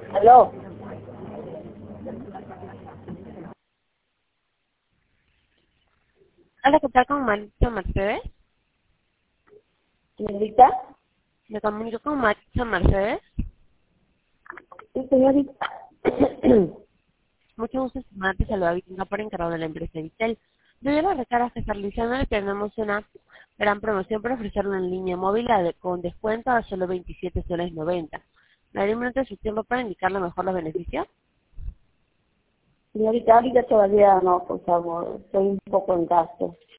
Aló, Hola, ¿qué tal con Maritza Mercedes? señorita. Me comunico con Maritza Mercedes. Sí, señorita. Mucho gusto, estimarte, saluda a Victoria por encargado de la empresa Vitel. Debido a las recargas que está realizando, tenemos una gran promoción para ofrecerlo en línea móvil con descuento a solo 27,90 soles. ¿Me daría un minuto de su tiempo para indicarle mejor los beneficios? Señorita, ahorita todavía no, por favor. Estoy un poco en gasto.